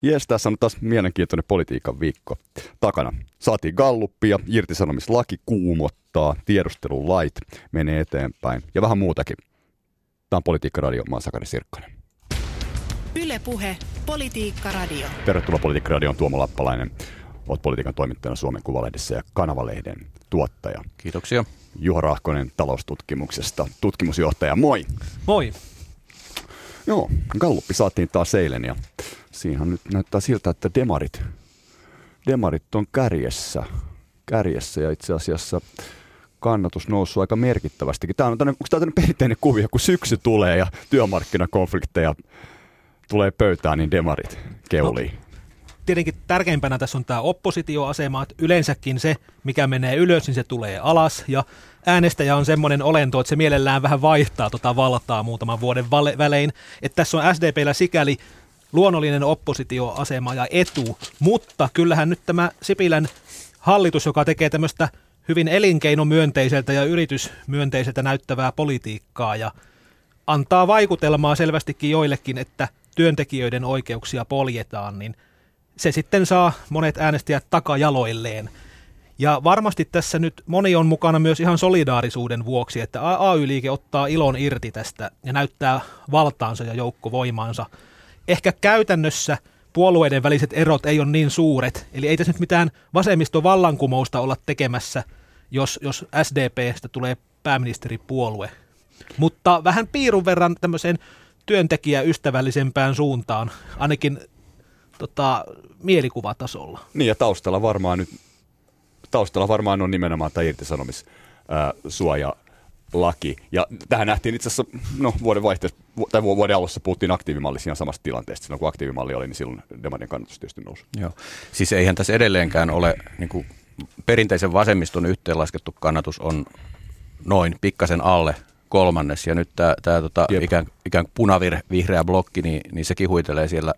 Jes, tässä on taas mielenkiintoinen politiikan viikko takana. Saatiin galluppia, irtisanomislaki kuumottaa, tiedustelulait menee eteenpäin ja vähän muutakin. Tämä on Politiikka Radio, mä oon Sakari Sirkkonen. Yle Puhe, Politiikka Radio. Tervetuloa Politiikka Radioon, Tuomo Lappalainen. Olet politiikan toimittajana Suomen Kuvalehdessä ja Kanavalehden tuottaja. Kiitoksia. Juha Rahkonen taloustutkimuksesta, tutkimusjohtaja. Moi! Moi! Joo, galluppi saatiin taas eilen ja siinähän nyt näyttää siltä, että demarit on kärjessä ja itse asiassa kannatus noussut aika merkittävästikin. Onko tämä tämmöinen perinteinen kuvio, kun syksy tulee ja työmarkkinakonflikteja tulee pöytään, niin demarit keulii? No, tietenkin tärkeimpänä tässä on tämä oppositioasema, että yleensäkin se, mikä menee ylös, niin se tulee alas ja äänestäjä on semmoinen olento, että se mielellään vähän vaihtaa valtaa muutaman vuoden välein. Että tässä on SDP:llä sikäli luonnollinen oppositioasema ja etu, mutta kyllähän nyt tämä Sipilän hallitus, joka tekee tämmöistä hyvin elinkeinomyönteiseltä ja yritysmyönteiseltä näyttävää politiikkaa ja antaa vaikutelmaa selvästikin joillekin, että työntekijöiden oikeuksia poljetaan, niin se sitten saa monet äänestäjät takajaloilleen. Ja varmasti tässä nyt moni on mukana myös ihan solidaarisuuden vuoksi, että AY-liike ottaa ilon irti tästä ja näyttää valtaansa ja joukkovoimaansa. Ehkä käytännössä puolueiden väliset erot ei ole niin suuret, eli ei tässä nyt mitään vasemmiston vallankumousta olla tekemässä, jos SDP:stä tulee pääministeripuolue. Mutta vähän piirun verran tämmöiseen työntekijäystävällisempään suuntaan, ainakin mielikuvatasolla. Niin ja taustalla varmaan on nimenomaan tämä irtisanomissuojalaki. Ja tähän nähtiin itse asiassa, vuoden alussa puhuttiin aktiivimallista siinä samasta tilanteesta. Silloin kun aktiivimalli oli, niin silloin demarien kannatus tietysti nousi. Joo. Siis eihän tässä edelleenkään ole, niin kuin perinteisen vasemmiston yhteenlaskettu kannatus on noin pikkasen alle kolmannes. Ja nyt tämä ikään kuin punavihreä blokki, niin sekin huitelee siellä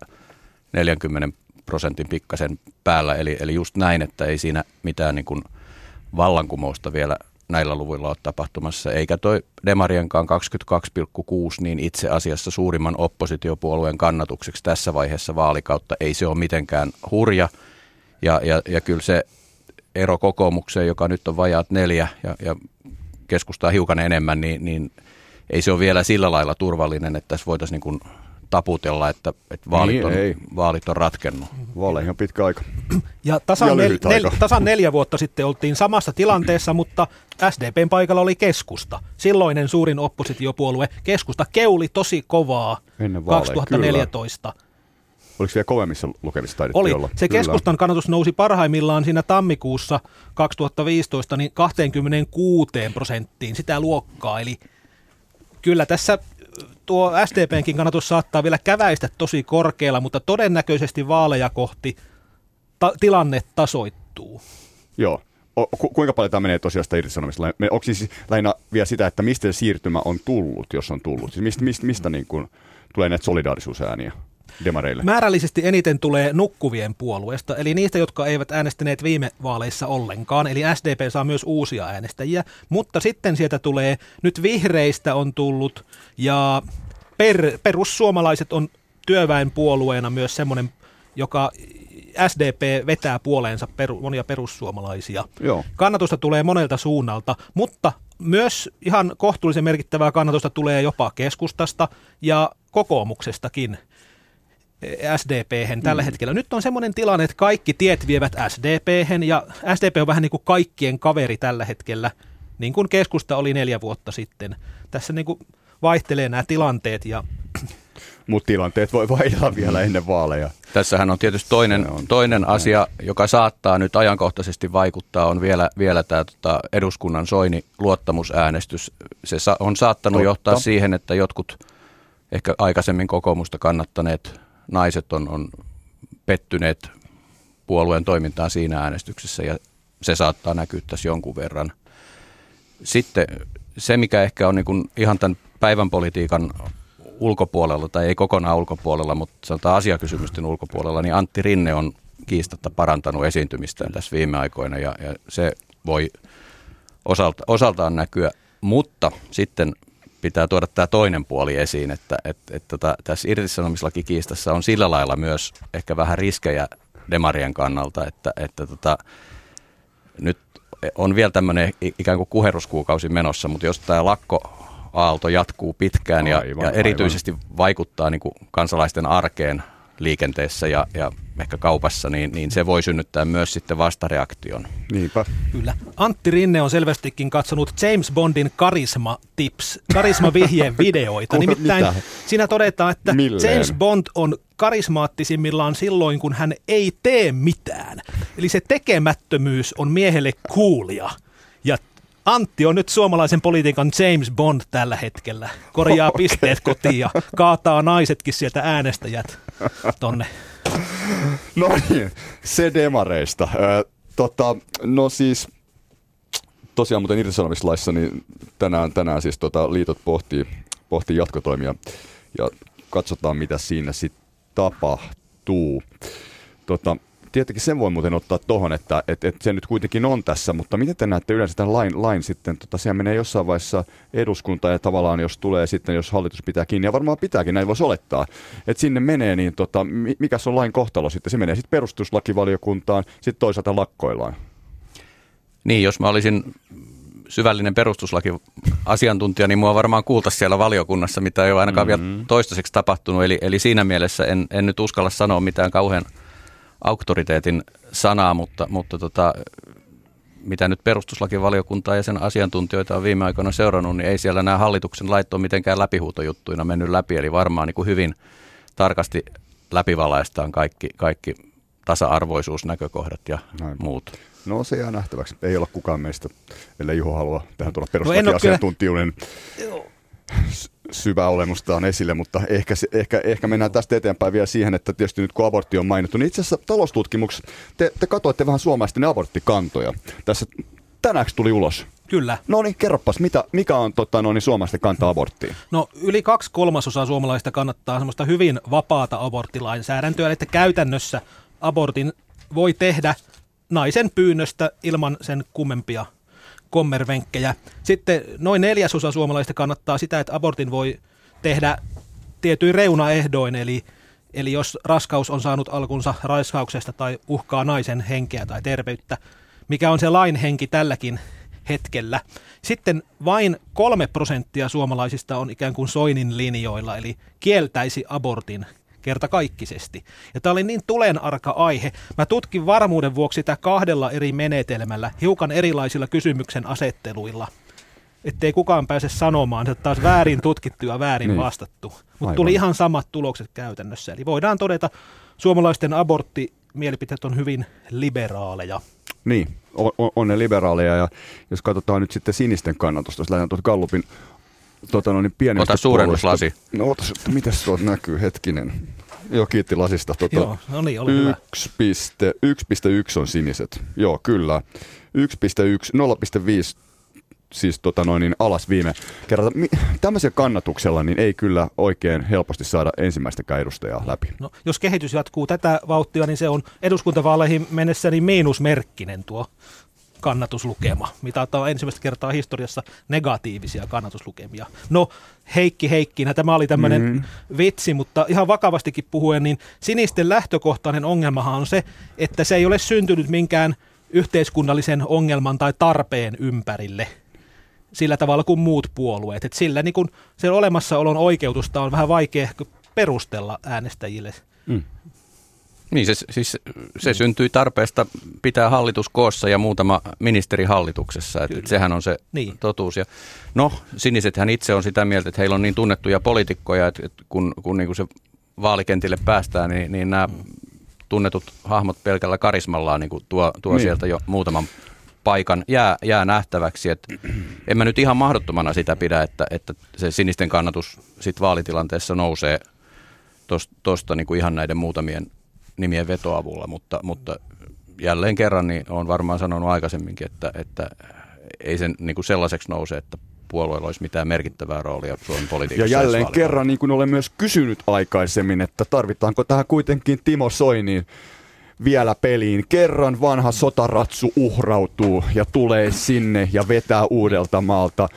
40% pikkasen päällä, eli just näin, että ei siinä mitään niin kuin vallankumousta vielä näillä luvuilla ole tapahtumassa, eikä toi demarienkaan 22,6 niin itse asiassa suurimman oppositiopuolueen kannatukseksi tässä vaiheessa vaalikautta ei se ole mitenkään hurja, ja kyllä se ero kokoomukseen, joka nyt on vajaat 4 ja keskustaa hiukan enemmän, niin ei se ole vielä sillä lailla turvallinen, että tässä voitaisiin niin kuin taputella, että vaalit on ratkennut. Vaaleihin on pitkä aika. Ja tasan 4 vuotta sitten oltiin samassa tilanteessa, mutta SDPn paikalla oli keskusta. Silloinen suurin oppositiopuolue. Keskusta keuli tosi kovaa ennen vaaleja, 2014. Kyllä. Oliko vielä kovemmissa lukemissa taidettiin oli. olla? Se keskustan kannatus nousi parhaimmillaan siinä tammikuussa 2015 niin 26%, sitä luokkaa. Eli kyllä tässä tuo SDPnkin kannatus saattaa vielä käväistä tosi korkealla, mutta todennäköisesti vaaleja kohti tilanne tasoittuu. Joo. Kuinka paljon tämä menee tosiaan sitä irtisanomista? Onko siis lähinnä vielä sitä, että mistä se siirtymä on tullut, jos on tullut? Siis mistä niin kuin tulee näitä solidaarisuusääniä demareille? Määrällisesti eniten tulee nukkuvien puolueesta, eli niistä, jotka eivät äänestäneet viime vaaleissa ollenkaan. Eli SDP saa myös uusia äänestäjiä, mutta sitten sieltä tulee, nyt vihreistä on tullut, ja perussuomalaiset on työväenpuolueena myös semmoinen, joka SDP vetää puoleensa monia perussuomalaisia. Joo. Kannatusta tulee monelta suunnalta, mutta myös ihan kohtuullisen merkittävää kannatusta tulee jopa keskustasta ja kokoomuksestakin SDP:hen tällä hetkellä. Nyt on semmoinen tilanne, että kaikki tiet vievät SDP:hen ja SDP on vähän niin kuin kaikkien kaveri tällä hetkellä, niin kuin keskusta oli 4 vuotta sitten. Tässä niin kuin vaihtelee nämä tilanteet ja mutta tilanteet voi vaihdella vielä ennen vaaleja. Tässähän on tietysti toinen asia, joka saattaa nyt ajankohtaisesti vaikuttaa, on vielä tämä eduskunnan Soini-luottamusäänestys. Se on saattanut johtaa siihen, että jotkut ehkä aikaisemmin kokoomusta kannattaneet naiset on pettyneet puolueen toimintaan siinä äänestyksessä, ja se saattaa näkyä tässä jonkun verran. Sitten se, mikä ehkä on niin kuin ihan tämän päivän politiikan ulkopuolella, tai ei kokonaan ulkopuolella, mutta sanotaan asiakysymysten ulkopuolella, niin Antti Rinne on kiistatta parantanut esiintymistään tässä viime aikoina, ja se voi osaltaan näkyä, mutta sitten pitää tuoda tämä toinen puoli esiin, että tässä irtisanomislakikiistassa on sillä lailla myös ehkä vähän riskejä demarien kannalta, että nyt on vielä tämmöinen ikään kuin kuherruskuukausi menossa, mutta jos tämä lakkoaalto jatkuu pitkään ja erityisesti vaikuttaa niin kuin kansalaisten arkeen liikenteessä ja ehkä kaupassa, niin se voi synnyttää myös sitten vastareaktion. Niinpä. Kyllä. Antti Rinne on selvästikin katsonut James Bondin karisma-vihjeen videoita. Nimittäin siinä todetaan, että James Bond on karismaattisimmillaan silloin, kun hän ei tee mitään. Eli se tekemättömyys on miehelle coolia. Ja Antti on nyt suomalaisen politiikan James Bond tällä hetkellä. Korjaa pisteet kotiin ja kaataa naisetkin sieltä äänestäjät tonne. No niin, se demareista. No siis, tosiaan muuten irtisanomislaissa, niin tänään siis liitot pohtii jatkotoimia ja katsotaan, mitä siinä sitten tapahtuu. Tietenkin sen voi muuten ottaa tuohon, että se nyt kuitenkin on tässä, mutta miten te näette yleensä tämän lain sitten? Sehän menee jossain vaiheessa eduskuntaan ja tavallaan jos tulee sitten, jos hallitus pitää kiinni, ja varmaan pitääkin, näin voisi olettaa, että sinne menee, niin mikä on lain kohtalo sitten? Se menee sitten perustuslakivaliokuntaan, sitten toisaalta lakkoillaan. Niin, jos mä olisin syvällinen perustuslakiasiantuntija, niin mua varmaan kuultaisiin siellä valiokunnassa, mitä ei ole ainakaan vielä toistaiseksi tapahtunut, eli siinä mielessä en nyt uskalla sanoa mitään kauhean auktoriteetin sanaa, mutta mitä nyt perustuslakivaliokuntaa ja sen asiantuntijoita on viime aikoina seurannut, niin ei siellä nämä hallituksen lait ole mitenkään läpihuutojuttuina mennyt läpi, eli varmaan niin kuin hyvin tarkasti läpivalaistaan kaikki tasa-arvoisuusnäkökohdat ja muut. No se jää nähtäväksi. Ei olla kukaan meistä, ellei Juho halua tähän tulla perustuslakiasiantuntijuuden syvää olemustaan esille, mutta ehkä mennään tästä eteenpäin vielä siihen, että tietysti nyt kun abortti on mainittu, niin itse asiassa taloustutkimuksessa te katsoitte vähän suomalaisten aborttikantoja. Tässä tänään tuli ulos. Kyllä. No niin, kerropas, mikä on suomalaisten kanta aborttiin? No yli 2/3 suomalaisista kannattaa semmoista hyvin vapaata aborttilainsäädäntöä, että käytännössä abortin voi tehdä naisen pyynnöstä ilman sen kummempia kommervenkkejä. Sitten noin 1/4 suomalaisista kannattaa sitä, että abortin voi tehdä tietyin reunaehdoin, eli jos raskaus on saanut alkunsa raiskauksesta tai uhkaa naisen henkeä tai terveyttä, mikä on se lain henki tälläkin hetkellä. Sitten vain 3% suomalaisista on ikään kuin Soinin linjoilla, eli kieltäisi abortin kertakaikkisesti. Ja tämä oli niin tulenarka aihe. Mä tutkin varmuuden vuoksi sitä 2 eri menetelmällä, hiukan erilaisilla kysymyksen asetteluilla, ettei kukaan pääse sanomaan, että taas väärin tutkittu ja väärin vastattu. Mutta tuli ihan samat tulokset käytännössä. Eli voidaan todeta, suomalaisten aborttimielipiteet on hyvin liberaaleja. Niin, on ne liberaaleja, ja jos katsotaan nyt sitten sinisten kannatusta, jos lähdetään tuolta Gallupin pienestä ota suurennuslasi. No mitäs tuolta näkyy, hetkinen. Joo, kiitti lasista. Joo, no niin, oli hyvä. 1,1 on siniset. Joo, kyllä. 1,1, 0,5 siis alas viime kerralla. Tämmöisellä kannatuksella niin ei kyllä oikein helposti saada ensimmäistäkään edustajaa läpi. No, jos kehitys jatkuu tätä vauhtia, niin se on eduskuntavaaleihin mennessä niin miinusmerkkinen tuo kannatuslukema. Mitataan ensimmäistä kertaa historiassa negatiivisia kannatuslukemia. No, Heikkinä, tämä oli tämmöinen vitsi, mutta ihan vakavastikin puhuen, niin sinisten lähtökohtainen ongelmahan on se, että se ei ole syntynyt minkään yhteiskunnallisen ongelman tai tarpeen ympärille sillä tavalla kuin muut puolueet. Että sillä niin kun sen olemassaolon oikeutusta on vähän vaikea perustella äänestäjille. Niin, se syntyi tarpeesta pitää hallitus koossa ja muutama ministeri hallituksessa. Että sehän on se totuus. Ja no, sinisethän itse on sitä mieltä, että heillä on niin tunnettuja poliitikkoja, että kun niin kuin se vaalikentille päästään, niin nämä tunnetut hahmot pelkällä karismallaan niin kuin tuo sieltä jo muutaman paikan jää nähtäväksi. Että en mä nyt ihan mahdottomana sitä pidä, että se sinisten kannatus sit vaalitilanteessa nousee tuosta niin kuin ihan näiden muutamien nimien vetoavulla, mutta jälleen kerran niin olen varmaan sanonut aikaisemminkin, että ei sen niin kuin sellaiseksi nouse, että puolueella olisi mitään merkittävää roolia Suomen politiikassa. Ja jälleen kerran, niin kuin olen myös kysynyt aikaisemmin, että tarvitaanko tähän kuitenkin Timo Soiniin vielä peliin. Kerran vanha sotaratsu uhrautuu ja tulee sinne ja vetää Uudeltamaalta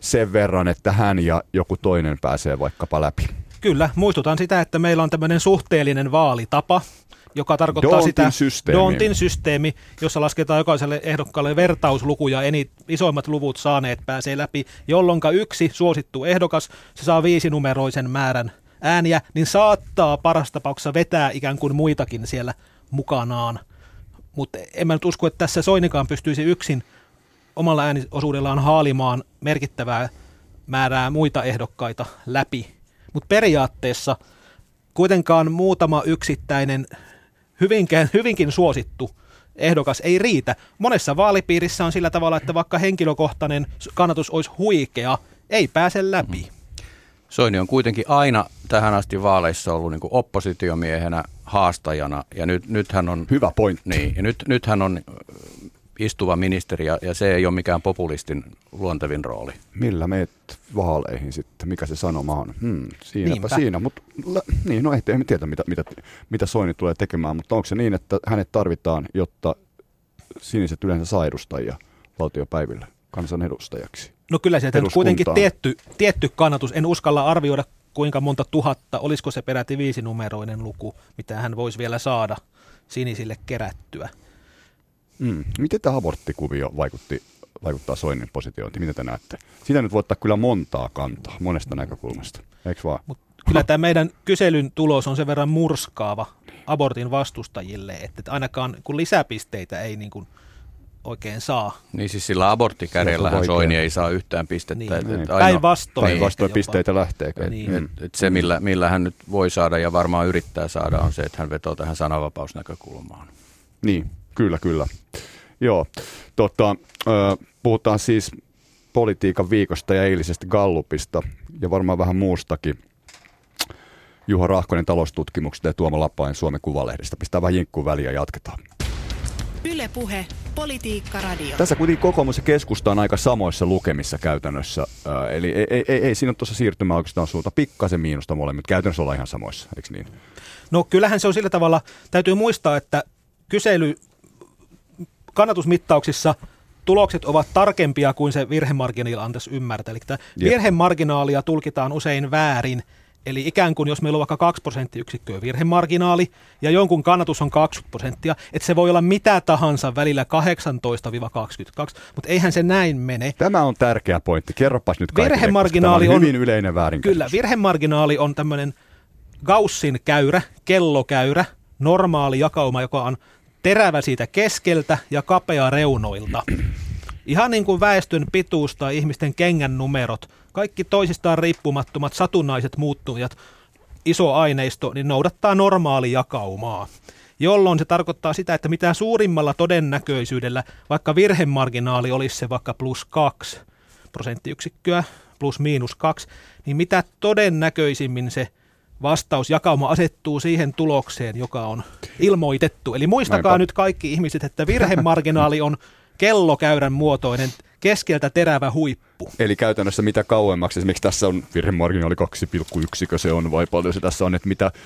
sen verran, että hän ja joku toinen pääsee vaikkapa läpi. Kyllä, muistutan sitä, että meillä on tämmöinen suhteellinen vaalitapa, joka tarkoittaa D'Hondtin systeemi, jossa lasketaan jokaiselle ehdokkaalle vertauslukuja, isoimmat luvut saaneet pääsee läpi, jolloin yksi suosittu ehdokas, se saa 5-numeroisen määrän ääniä, niin saattaa parasta tapauksessa vetää ikään kuin muitakin siellä mukanaan. Mutta en mä nyt usko, että tässä Soinikaan pystyisi yksin omalla ääniosuudellaan haalimaan merkittävää määrää muita ehdokkaita läpi. Mutta periaatteessa kuitenkaan muutama yksittäinen hyvinkin suosittu ehdokas ei riitä. Monessa vaalipiirissä on sillä tavalla, että vaikka henkilökohtainen kannatus olisi huikea, ei pääse läpi. Soini on kuitenkin aina tähän asti vaaleissa ollut niin kuin oppositiomiehenä, haastajana, ja nyt hän on... Hyvä pointti. Niin, ja nyt hän on istuva ministeri, ja se ei ole mikään populistin luontevin rooli. Millä meet vaaleihin sitten? Mikä se sanoma on? Siinäpä Niinpä. siinä. No ei tiedä, mitä Soini tulee tekemään, mutta onko se niin, että hänet tarvitaan, jotta siniset yleensä saa edustajia valtiopäivillä kansanedustajaksi? No kyllä sieltä nyt kuitenkin tietty kannatus. En uskalla arvioida kuinka monta tuhatta, olisiko se peräti 5-numeroinen luku, mitä hän voisi vielä saada sinisille kerättyä. Miten tämä aborttikuvio vaikuttaa Soinin positiointiin? Miten te näette? Siitä nyt voi ottaa kyllä montaa kantaa, monesta näkökulmasta. Eikö vaan? Kyllä tämä meidän kyselyn tulos on sen verran murskaava abortin vastustajille, että ainakaan kun lisäpisteitä ei niin kuin oikein saa. Niin siis sillä aborttikädellähän Soini ei saa yhtään pistettä. Niin. Päinvastoin pisteitä lähtee. Niin. Se, millä hän nyt voi saada ja varmaan yrittää saada, on se, että hän vetoo tähän sananvapausnäkökulmaan. Niin, kyllä. Joo, puhutaan siis politiikan viikosta ja eilisestä Gallupista ja varmaan vähän muustakin. Juha Rahkonen taloustutkimuksesta ja Tuomo Lapainen Suomen Kuvalehdestä. Pistää vähän jinkkuun väliin ja jatketaan. Yle Puhe, Politiikka Radio. Tässä kuitenkin kokoomus ja keskusta on aika samoissa lukemissa käytännössä. Eli ei siinä ole tuossa siirtymää oikeastaan suunta. Pikkasen miinusta molemmit. Käytännössä ollaan ihan samoissa, eikö niin? No kyllähän se on sillä tavalla, täytyy muistaa, että kannatusmittauksissa tulokset ovat tarkempia kuin se virhemarginaali antaisi ymmärtää. Eli virhemarginaalia tulkitaan usein väärin. Eli ikään kuin jos meillä on vaikka 2 prosenttiyksikköä virhemarginaali ja jonkun kannatus on 20%, että se voi olla mitä tahansa välillä 18-22, mutta eihän se näin mene. Tämä on tärkeä pointti. Kerropas nyt kaikille, virhemarginaali tämä on hyvin yleinen väärinkäsitys. Kyllä, virhemarginaali on tämmöinen Gaussin käyrä, kellokäyrä, normaali jakauma, joka on terävä siitä keskeltä ja kapea reunoilta. Ihan niin kuin väestön pituus tai ihmisten kengän numerot, kaikki toisistaan riippumattomat satunnaiset muuttujat, iso aineisto, niin noudattaa normaali jakaumaa, jolloin se tarkoittaa sitä, että mitä suurimmalla todennäköisyydellä, vaikka virhemarginaali olisi se vaikka +2 prosenttiyksikköä, +-2, niin mitä todennäköisimmin se vastausjakauma asettuu siihen tulokseen, joka on ilmoitettu. Eli muistakaa nyt kaikki ihmiset, että virhemarginaali on kellokäyrän muotoinen, keskeltä terävä huippu. Eli käytännössä mitä kauemmaksi, esimerkiksi tässä on virhemarginaali 2,1, se on vai paljon se tässä on, että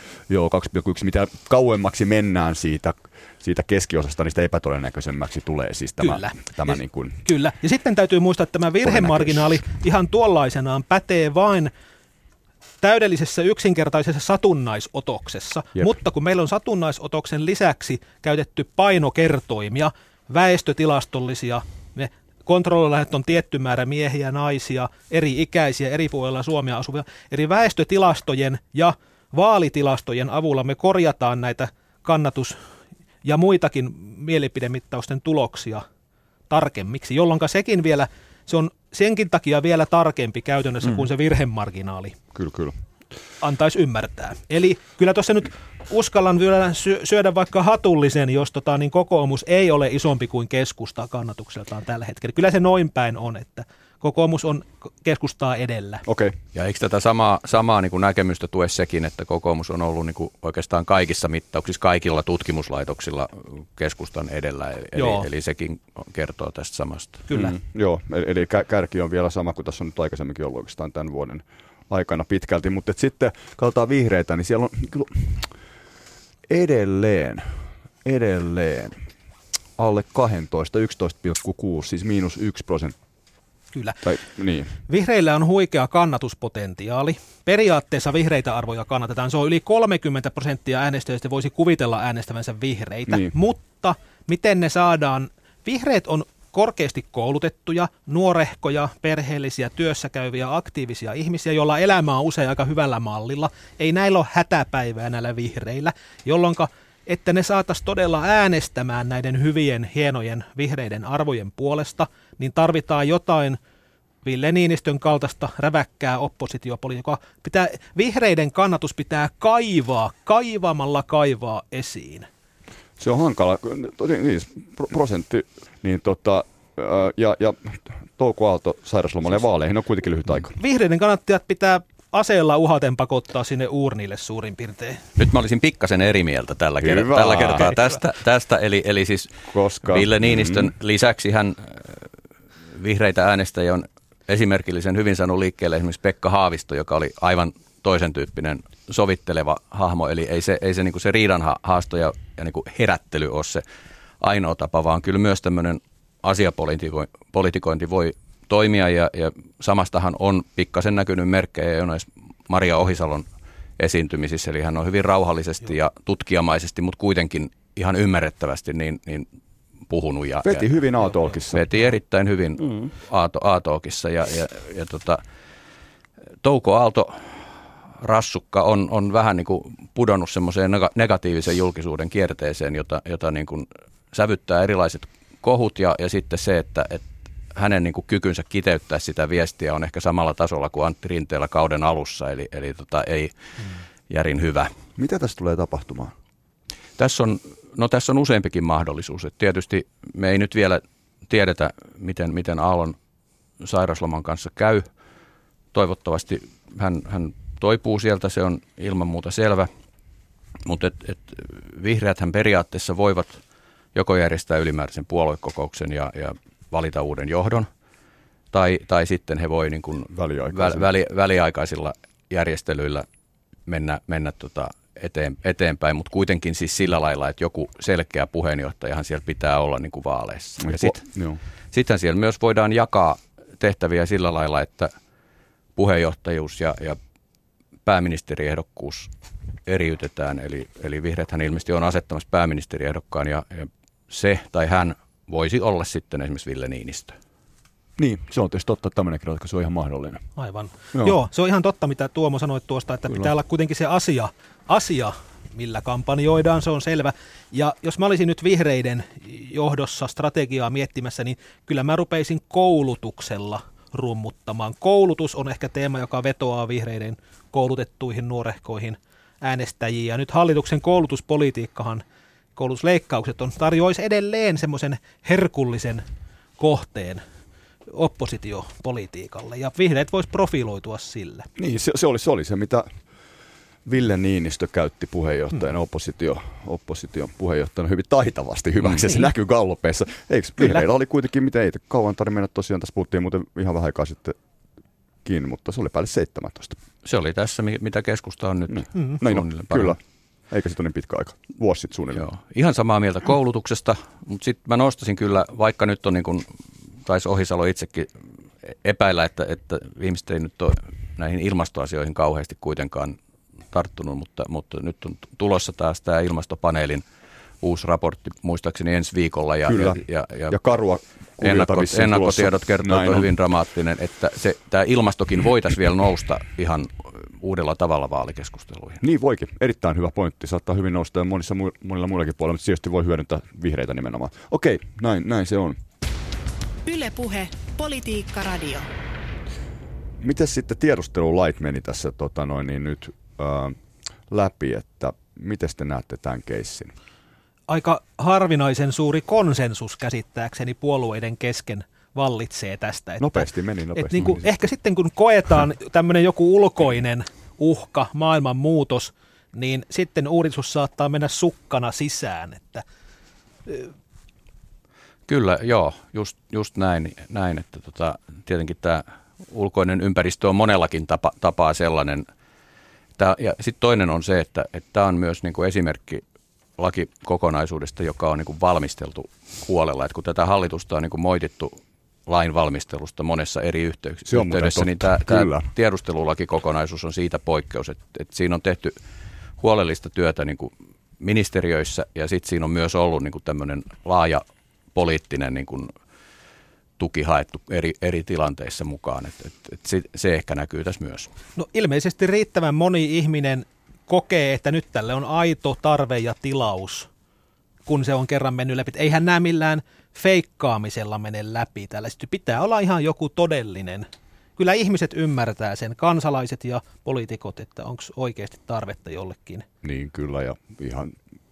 2,1, mitä kauemmaksi mennään siitä keskiosasta, niin sitä epätodennäköisemmäksi tulee siis tämä niin kuin... Kyllä, ja sitten täytyy muistaa, että tämä virhemarginaali ihan tuollaisenaan pätee vain täydellisessä yksinkertaisessa satunnaisotoksessa, mutta kun meillä on satunnaisotoksen lisäksi käytetty painokertoimia, väestötilastollisia, me kontrollilla, että on tietty määrä miehiä, naisia, eri ikäisiä, eri puolilla Suomea asuvia, eri väestötilastojen ja vaalitilastojen avulla me korjataan näitä kannatus- ja muitakin mielipidemittausten tuloksia tarkemmiksi, jolloin sekin vielä, se on senkin takia vielä tarkempi käytännössä kuin se virhemarginaali. Kyllä. Antaisi ymmärtää. Eli kyllä tuossa nyt uskallan vielä syödä vaikka hatullisen, jos niin kokoomus ei ole isompi kuin keskusta kannatukseltaan tällä hetkellä. Kyllä se noin päin on, että kokoomus on keskustaa edellä. Okay. Ja eikö tätä samaa niin kuin näkemystä tue sekin, että kokoomus on ollut niin kuin oikeastaan kaikissa mittauksissa, kaikilla tutkimuslaitoksilla keskustan edellä, eli sekin kertoo tästä samasta. Kyllä. Joo, eli kärki on vielä sama kuin tässä on nyt aikaisemminkin ollut oikeastaan tämän vuoden aikana pitkälti, mutta sitten katsotaan vihreitä, niin siellä on edelleen alle 12, 11,6, siis -1%. Kyllä. Niin. Vihreillä on huikea kannatuspotentiaali. Periaatteessa vihreitä arvoja kannatetaan. Se on yli 30% äänestäjistä voisi kuvitella äänestävänsä vihreitä. Niin. Mutta miten ne saadaan? Vihreät on korkeasti koulutettuja, nuorehkoja, perheellisiä, työssäkäyviä, aktiivisia ihmisiä, joilla elämä on usein aika hyvällä mallilla. Ei näillä ole hätäpäivää näillä vihreillä, jolloin että ne saataisiin todella äänestämään näiden hyvien, hienojen vihreiden arvojen puolesta, niin tarvitaan jotain Ville Niinistön kaltaista räväkkää oppositiopolitiikkaa. Vihreiden kannatus pitää kaivaa esiin. Se on hankala, prosentti, niin ja Touko Aalto sairauslomalle ja vaaleihin on kuitenkin lyhyt aika. Vihreiden kannattajat pitää aseella uhaten pakottaa sinne uurnille suurin piirtein. Nyt mä olisin pikkasen eri mieltä tällä kertaa tästä eli siis Ville Niinistön lisäksi hän vihreitä äänestäjiä on esimerkillisen hyvin saanut liikkeelle esimerkiksi Pekka Haavisto, joka oli aivan toisen tyyppinen sovitteleva hahmo, eli ei se niinku se riidan haasto ja niinku herättely ole se ainoa tapa, vaan kyllä myös tämmöinen asiapolitikointi voi toimia ja samastahan on pikkasen näkynyt merkkejä jo näissä Maria Ohisalon esiintymisissä, eli hän on hyvin rauhallisesti ja tutkijamaisesti, mutta kuitenkin ihan ymmärrettävästi niin puhunut. Veti hyvin A-talkissa. Veti erittäin hyvin A-talkissa ja Touko Aalto rassukka on vähän niin kuin pudonnut semmoiseen negatiivisen julkisuuden kierteeseen, jota niin kuin sävyttää erilaiset kohut ja sitten se, että hänen niin kuin kykynsä kiteyttää sitä viestiä on ehkä samalla tasolla kuin Antti Rinteellä kauden alussa, eli ei järin hyvä. Mitä tässä tulee tapahtumaan? Tässä on useampikin mahdollisuus. Et tietysti me ei nyt vielä tiedetä, miten Aallon sairausloman kanssa käy. Toivottavasti hän toipuu sieltä, se on ilman muuta selvä. Mutta vihreäthän periaatteessa voivat joko järjestää ylimääräisen puoluekokouksen ja valita uuden johdon, tai sitten he voi niin kuin väliaikaisilla järjestelyillä mennä eteenpäin, mutta kuitenkin siis sillä lailla, että joku selkeä puheenjohtajahan siellä pitää olla niin kuin vaaleissa. Ja sittenhän siellä myös voidaan jakaa tehtäviä sillä lailla, että puheenjohtajuus ja pääministeriehdokkuus eriytetään, eli vihreäthän ilmeisesti on asettamassa pääministeriehdokkaan ja se tai hän voisi olla sitten esimerkiksi Ville Niinistö. Niin, se on tietysti totta, että tämmöinenkin ratkaisu on ihan mahdollinen. Aivan. Joo, se on ihan totta, mitä Tuomo sanoi tuosta, että pitää olla kuitenkin se asia, millä kampanjoidaan, se on selvä. Ja jos mä olisin nyt vihreiden johdossa strategiaa miettimässä, niin kyllä mä rupeisin koulutuksella rummuttamaan. Koulutus on ehkä teema, joka vetoaa vihreiden koulutettuihin nuorehkoihin äänestäjiin. Ja nyt hallituksen koulutusleikkaukset tarjoaisi edelleen semmoisen herkullisen kohteen oppositiopolitiikalle, ja vihreät voisi profiloitua sille. Niin, se oli se, mitä Ville Niinistö käytti puheenjohtajana, opposition puheenjohtajana hyvin taitavasti hyväksi, ja se näkyy gallupeissa. Eikö vihreillä oli kuitenkin, mitä ei kauan tarvitse mennä, tosiaan tässä puhuttiin muuten ihan vähän aikaa sitten kiinni, mutta se oli päälle 17. Se oli tässä, mitä keskusta on nyt. Kyllä. Eikä se ole niin pitkä aika. Vuosi sitten suunnilleen. Joo. Ihan samaa mieltä koulutuksesta, mutta sitten mä nostasin kyllä, vaikka nyt on niin kuin taisi Ohisalo itsekin epäillä, että ihmiset ei nyt ole näihin ilmastoasioihin kauheasti kuitenkaan tarttunut, mutta nyt on tulossa taas tämä ilmastopaneelin uusi raportti muistaakseni ensi viikolla. Ja karua ennakkotiedot kertoo, että on hyvin dramaattinen, että tämä ilmastokin voitaisiin vielä nousta ihan uudella tavalla vaalikeskusteluihin. Niin voikin. Erittäin hyvä pointti. Saattaa hyvin nousta ja monilla muillakin puolilla, mutta tietysti voi hyödyntää vihreitä nimenomaan. Okei, näin se on. Yle Puhe, Politiikka Radio. Miten sitten tiedustelulait meni tässä nyt läpi, että miten te näette tämän keissin? Aika harvinaisen suuri konsensus käsittääkseni puolueiden kesken vallitsee tästä. Että, nopeasti meni. Ehkä sitten kun koetaan tämmöinen joku ulkoinen uhka, maailmanmuutos, niin sitten uudistus saattaa mennä sukkana sisään. Että kyllä, joo, just näin että tietenkin tämä ulkoinen ympäristö on monellakin tapaa sellainen. Ja sitten toinen on se, että tämä on myös niin kuin esimerkki lakikokonaisuudesta, joka on niin kuin valmisteltu huolella. Että kun tätä hallitusta on niin kuin moitittu lain valmistelusta monessa eri yhteydessä, niin tämä tiedustelulakikokonaisuus on siitä poikkeus, että siinä on tehty huolellista työtä niin kuin ministeriöissä, ja sitten siinä on myös ollut niin kuin tämmöinen laaja poliittinen niin kuin tuki haettu eri tilanteissa mukaan. Se ehkä näkyy tässä myös. No ilmeisesti riittävän moni ihminen kokee, että nyt tälle on aito tarve ja tilaus, kun se on kerran mennyt läpi. Eihän nämä millään feikkaamisella mene läpi. Tällaisesti pitää olla ihan joku todellinen. Kyllä ihmiset ymmärtää sen, kansalaiset ja poliitikot, että onko oikeasti tarvetta jollekin. Niin kyllä, ja ihan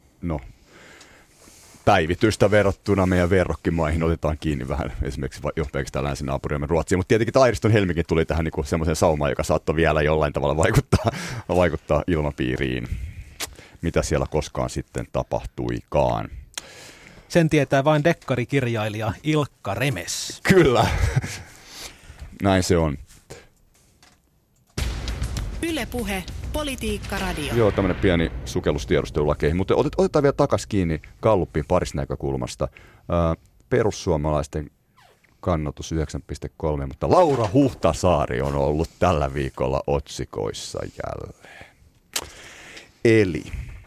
päivitystä verrattuna meidän verrokkimaihin otetaan kiinni vähän esimerkiksi jo pelkästään länsinaapuriamme Ruotsiin, mutta tietenkin Airiston Helmikin tuli tähän niin semmoiseen saumaan, joka saattoi vielä jollain tavalla vaikuttaa ilmapiiriin, mitä siellä koskaan sitten tapahtuikaan. Sen tietää vain dekkarikirjailija Ilkka Remes. Kyllä, näin se on. Yle Puhe, Politiikka Radio. Joo, tämmöinen pieni sukellus tiedustelulakeihin, mutta otetaan vielä takaisin kiinni Gallupin parissa näkökulmasta. Perussuomalaisten kannatus 9,3, mutta Laura Huhtasaari on ollut tällä viikolla otsikoissa jälleen. Eli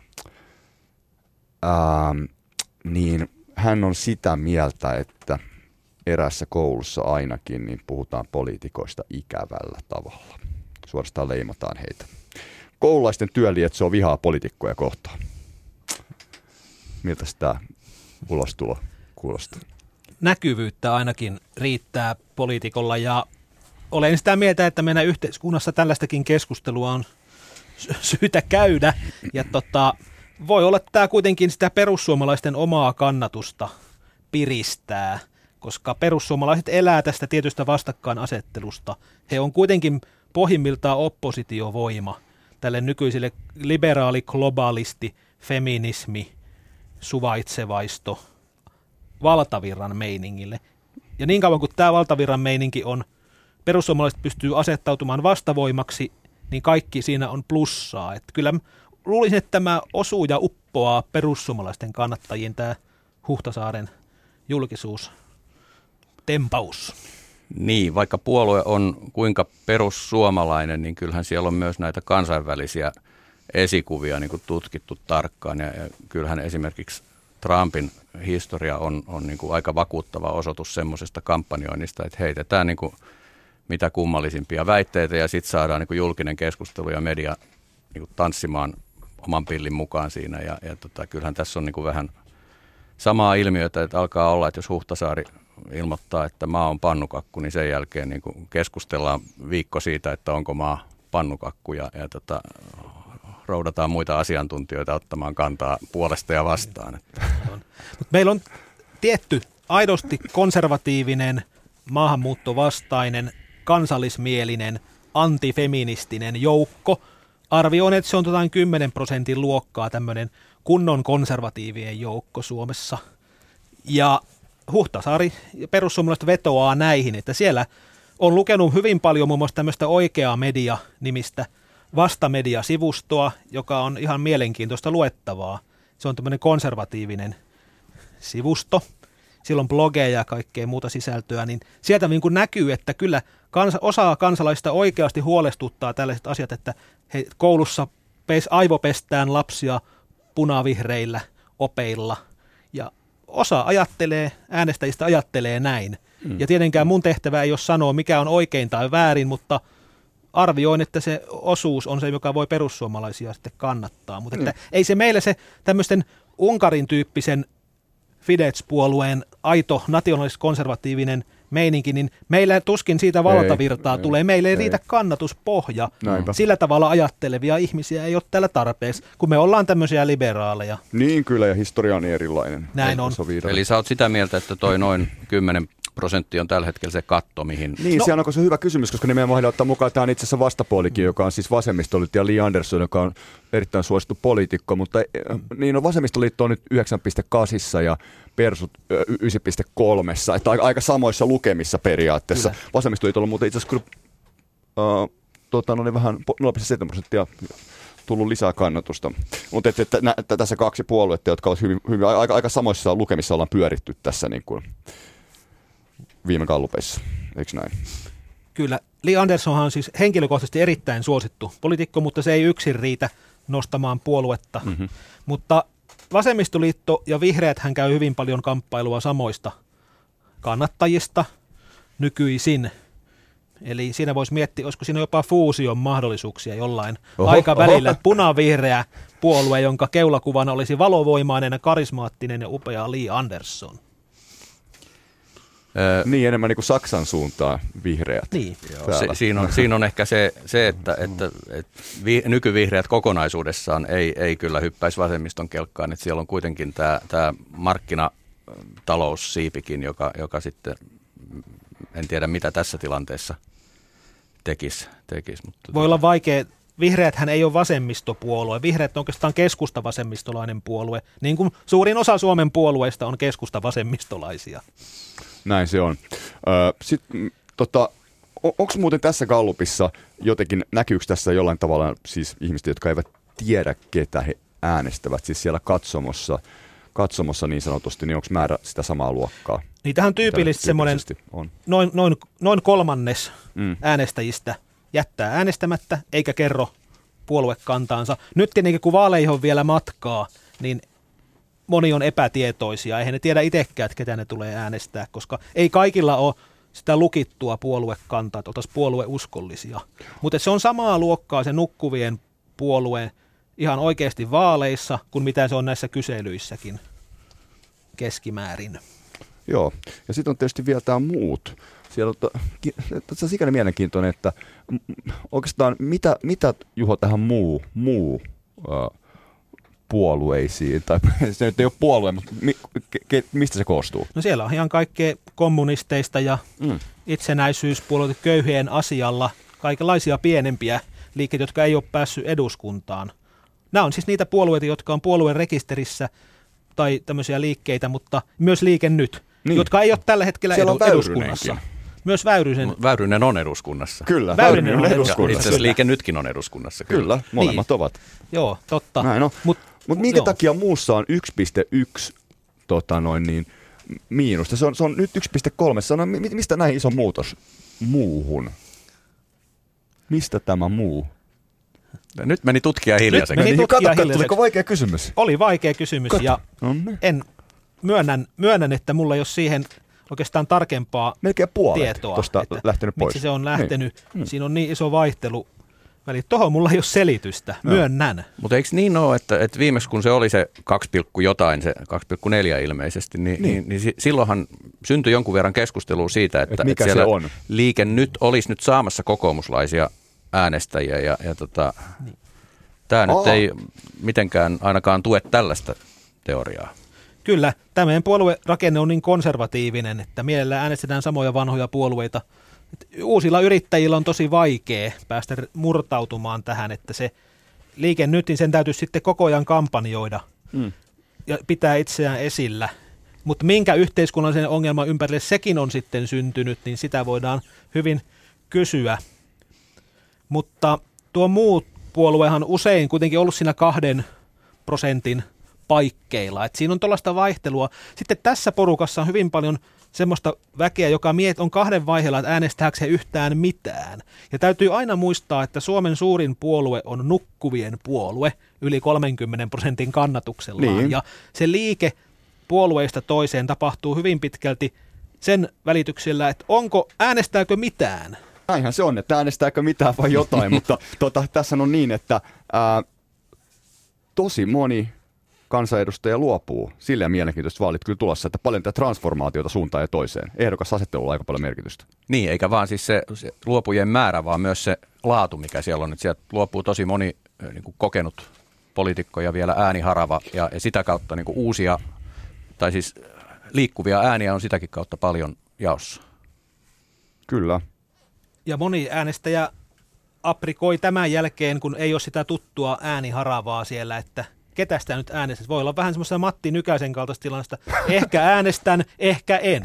niin hän on sitä mieltä, että eräässä koulussa ainakin niin puhutaan poliitikoista ikävällä tavalla. Suorastaan leimataan heitä. Koululaisten työ lietsoo vihaa poliitikkoja kohtaan. Miltä tämä ulostulo kuulostaa? Näkyvyyttä ainakin riittää poliitikolla, ja olen sitä mieltä, että meidän yhteiskunnassa tällaistakin keskustelua on syytä käydä. Ja voi olla, että tämä kuitenkin sitä perussuomalaisten omaa kannatusta piristää, koska perussuomalaiset elää tästä tietystä vastakkainasettelusta. He on kuitenkin pohjimmiltaan oppositiovoima tälle nykyiselle liberaali, globalisti, feminismi, suvaitsevaisto, valtavirran meiningille. Ja niin kauan kuin tämä valtavirran meininki on, perussuomalaiset pystyy asettautumaan vastavoimaksi, niin kaikki siinä on plussaa. Että kyllä luulisin, että tämä osuu ja uppoaa perussuomalaisten kannattajiin tämä Huhtasaaren julkisuustempaus. Niin, vaikka puolue on kuinka perussuomalainen, niin kyllähän siellä on myös näitä kansainvälisiä esikuvia niin kuin tutkittu tarkkaan. Ja kyllähän esimerkiksi Trumpin historia on niin kuin aika vakuuttava osoitus semmoisesta kampanjoinnista, että heitetään niin kuin mitä kummallisimpia väitteitä ja sitten saadaan niin kuin julkinen keskustelu ja media niin kuin tanssimaan oman pillin mukaan siinä. Ja kyllähän tässä on niin kuin vähän samaa ilmiötä, että alkaa olla, että jos Huhtasaari ilmoittaa, että maa on pannukakku, niin sen jälkeen niin kuin keskustellaan viikko siitä, että onko maa pannukakku ja roudataan muita asiantuntijoita ottamaan kantaa puolesta ja vastaan. Mut meillä on tietty aidosti konservatiivinen, maahanmuuttovastainen, kansallismielinen, antifeministinen joukko. Arvioin, että se on 10% luokkaa tämmöinen kunnon konservatiivien joukko Suomessa. Ja Huhtasaari ja perussuomalaiset vetoaa näihin, että siellä on lukenut hyvin paljon muun muassa tämmöistä Oikeaa media-nimistä vastamediasivustoa, joka on ihan mielenkiintoista luettavaa. Se on tämmöinen konservatiivinen sivusto. Sillä on blogeja ja kaikkea muuta sisältöä, niin sieltä niin kuin näkyy, että kyllä osa kansalaista oikeasti huolestuttaa tällaiset asiat, että he koulussa aivopestään lapsia punavihreillä opeilla, ja osa äänestäjistä ajattelee näin. Ja tietenkään mun tehtävä ei ole sanoa, mikä on oikein tai väärin, mutta arvioin, että se osuus on se, joka voi perussuomalaisia sitten kannattaa. Mutta että ei se meille se tämmöisten Unkarin tyyppisen Fidesz-puolueen aito nationalis-konservatiivinen meininki, niin meillä tuskin siitä valtavirtaa tulee. Meille ei riitä kannatuspohja. Näinpä. Sillä tavalla ajattelevia ihmisiä ei ole täällä tarpeeksi, kun me ollaan tämmöisiä liberaaleja. Niin kyllä, ja historia on erilainen. Näin on. Eli sä oot sitä mieltä, että toi noin 10% on tällä hetkellä se katto, mihin... Niin, se on hyvä kysymys, koska nimenomaan ottaa mukaan tämä on itse asiassa vastapuolikin, joka on siis vasemmistoliitto ja Li Andersson, joka on erittäin suosittu poliitikko, mutta niin vasemmistoliitto on nyt 9,8 ja persut 9,3, että aika samoissa lukemissa periaatteessa. Kyllä. Vasemmistoliitolla on muuten itse asiassa kyllä vähän 0,7% tullut lisää kannatusta. Mutta että tässä kaksi puoluetta, jotka ovat hyvin aika samoissa lukemissa ollaan pyöritty tässä niin kuin viime gallupeissa, eikö näin? Kyllä. Li Anderssonhan on siis henkilökohtaisesti erittäin suosittu poliitikko, mutta se ei yksin riitä nostamaan puoluetta. Mm-hmm. Mutta Vasemmistoliitto ja Vihreät hän käy hyvin paljon kamppailua samoista kannattajista nykyisin. Eli siinä voisi miettiä, olisiko siinä jopa fuusion mahdollisuuksia jollain aikavälillä. Punavihreä puolue, jonka keulakuvana olisi valovoimainen, karismaattinen ja upea Li Andersson. Niin, enemmän niin kuin Saksan suuntaan vihreät. Niin. Siinä on ehkä se että nykyvihreät kokonaisuudessaan ei kyllä hyppäisi vasemmiston kelkkaan. Että siellä on kuitenkin tämä markkinataloussiipikin, joka sitten, en tiedä mitä tässä tilanteessa tekisi. Mutta voi olla vaikea. Vihreäthän ei ole vasemmistopuolue. Vihreät on oikeastaan keskustavasemmistolainen puolue, niin kuin suurin osa Suomen puolueista on keskustavasemmistolaisia. Näin se on. Sitten, onko muuten tässä gallupissa jotenkin, näkyykö tässä jollain tavalla siis ihmiset, jotka eivät tiedä, ketä he äänestävät, siis siellä katsomossa niin sanotusti, niin onko määrä sitä samaa luokkaa? Niin tähän tyypillisesti semmoinen noin kolmannes äänestäjistä jättää äänestämättä eikä kerro puoluekantaansa. Nyt tietenkin kun vaaleihin on vielä matkaa, niin moni on epätietoisia. Eihän ne tiedä itsekään, että ketä ne tulee äänestää, koska ei kaikilla ole sitä lukittua puoluekantaa, että oltaisiin puolueuskollisia. Mutta se on samaa luokkaa se nukkuvien puolue ihan oikeasti vaaleissa, kuin mitä se on näissä kyselyissäkin keskimäärin. Joo, ja sitten on tietysti vielä tämä muut. Siellä on sikäli mielenkiintoinen, että oikeastaan mitä Juho tähän muu puolueisiin, tai se nyt ei ole puolue, mutta mistä se koostuu? No siellä on ihan kaikkea kommunisteista ja itsenäisyyspuolueita köyhien asialla, kaikenlaisia pienempiä liikkeitä, jotka ei ole päässyt eduskuntaan. Nämä on siis niitä puolueita, jotka on puolueen rekisterissä tai tämmöisiä liikkeitä, mutta myös Liike Nyt, jotka ei ole tällä hetkellä eduskunnassa. Myös Väyrynen on eduskunnassa. Kyllä, Väyrynen on Itse eduskunnassa. asiassa Liike Nytkin on eduskunnassa. Kyllä, molemmat ovat. Joo, totta. Näin on. Mutta minkä takia muussa on 1,1 miinusta? Se on nyt 1,3. Mistä näin iso muutos muuhun? Mistä tämä muu? Nyt meni tutkija hiljaiseksi. Tuliko vaikea kysymys? Oli vaikea kysymys ja myönnän, että mulla ei ole siihen oikeastaan tarkempaa melkein puolet tietoa, tuosta lähtenyt pois. Miksi se on lähtenyt. Siinä on niin iso vaihtelu. Tuohon mulla ei ole selitystä, myönnän. Mutta eikö niin ole, että viimeksi kun se oli se 2, jotain, se 2,4 ilmeisesti, niin silloinhan syntyi jonkun verran keskustelua siitä, että siellä se on? Liike Nyt olisi nyt saamassa kokoomuslaisia äänestäjiä ja tämä nyt ei mitenkään ainakaan tue tällaista teoriaa. Kyllä, tämä meidän puoluerakenne on niin konservatiivinen, että mielellään äänestetään samoja vanhoja puolueita. Uusilla yrittäjillä on tosi vaikea päästä murtautumaan tähän, että se Liike Nyt, niin sen täytyisi sitten koko ajan kampanjoida ja pitää itseään esillä. Mutta minkä yhteiskunnallisen ongelman ympärille sekin on sitten syntynyt, niin sitä voidaan hyvin kysyä. Mutta tuo muu puoluehan usein kuitenkin ollut siinä 2% paikkeilla. Et siinä on tuollaista vaihtelua. Sitten tässä porukassa on hyvin paljon semmoista väkeä, joka on kahden vaiheella, että äänestääkö he yhtään mitään. Ja täytyy aina muistaa, että Suomen suurin puolue on nukkuvien puolue yli 30% kannatuksellaan. Niin. Ja se liike puolueista toiseen tapahtuu hyvin pitkälti sen välityksellä, että äänestääkö mitään. Näinhän se on, että äänestääkö mitään vai jotain, mutta tässä on niin, että tosi moni kansanedustaja luopuu. Sillä mielenkiintoista vaalit kyllä tulossa, että paljon tätä transformaatiota suuntaan ja toiseen. Ehdokasasettelulla on aika paljon merkitystä. Niin, eikä vaan siis se luopujien määrä, vaan myös se laatu, mikä siellä on. Että sieltä luopuu tosi moni niin kuin kokenut poliitikko ja vielä ääniharava ja sitä kautta niin kuin uusia, tai siis liikkuvia ääniä on sitäkin kautta paljon jaossa. Kyllä. Ja moni äänestäjä aprikoi tämän jälkeen, kun ei ole sitä tuttua ääniharavaa siellä, että ketä sitä nyt äänestät. Voi olla vähän semmoista Matti Nykäsen kaltaista tilannesta. Ehkä äänestän, ehkä en.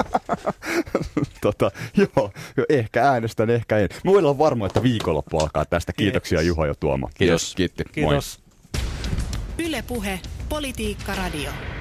Joo, ehkä äänestän, ehkä en. Mä voin olla varma, että viikonloppu alkaa tästä. Kiitoksia Juha ja Tuomo. Kiitos. Kiitti. Kiitos. Yle Puhe, Politiikka Radio.